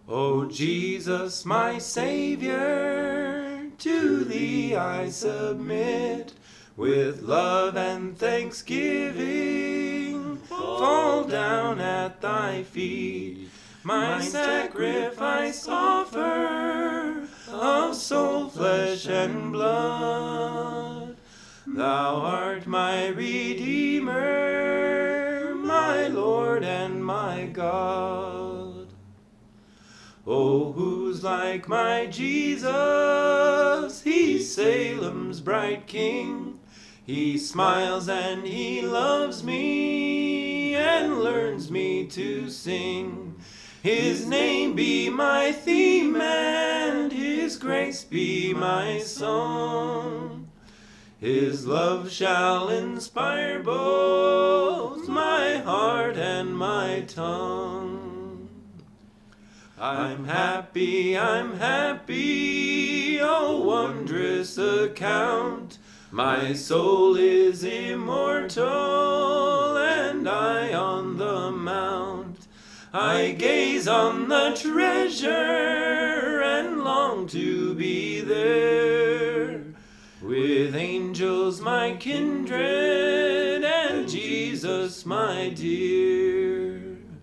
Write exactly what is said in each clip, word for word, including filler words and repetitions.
O Jesus, my Savior, to Thee I submit. With love and thanksgiving, fall down at Thy feet. My sacrifice offer of soul, flesh, and blood. Thou art my Redeemer, my Lord and my God. Oh, who's like my Jesus? He's Salem's bright King. He smiles and He loves me and learns me to sing. His name be my theme and His grace be my song. His love shall inspire both my heart and my tongue. I'm happy, I'm happy, oh wondrous account. My soul is immortal, and I on the mount. I gaze on the treasure, and long to be there, with angels my kindred, and Jesus my dear.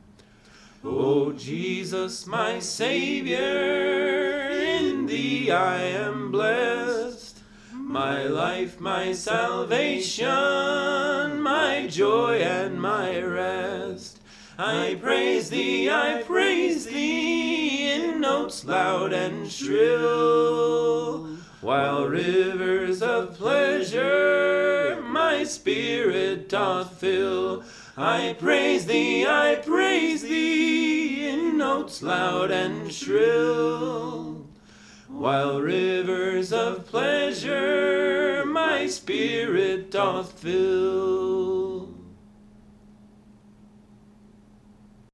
O Jesus, my Savior, in Thee I am blessed. My life, my salvation, my joy and my rest. I praise Thee, I praise Thee, in notes loud and shrill, while rivers of pleasure my spirit doth fill. I praise Thee, I praise Thee, in notes loud and shrill, while rivers of pleasure my spirit doth fill.